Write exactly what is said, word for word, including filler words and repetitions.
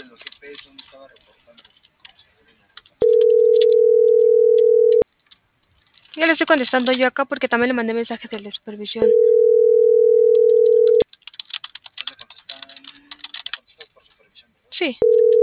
Ya le estoy contestando yo acá porque también le mandé mensajes de la supervisión. Sí.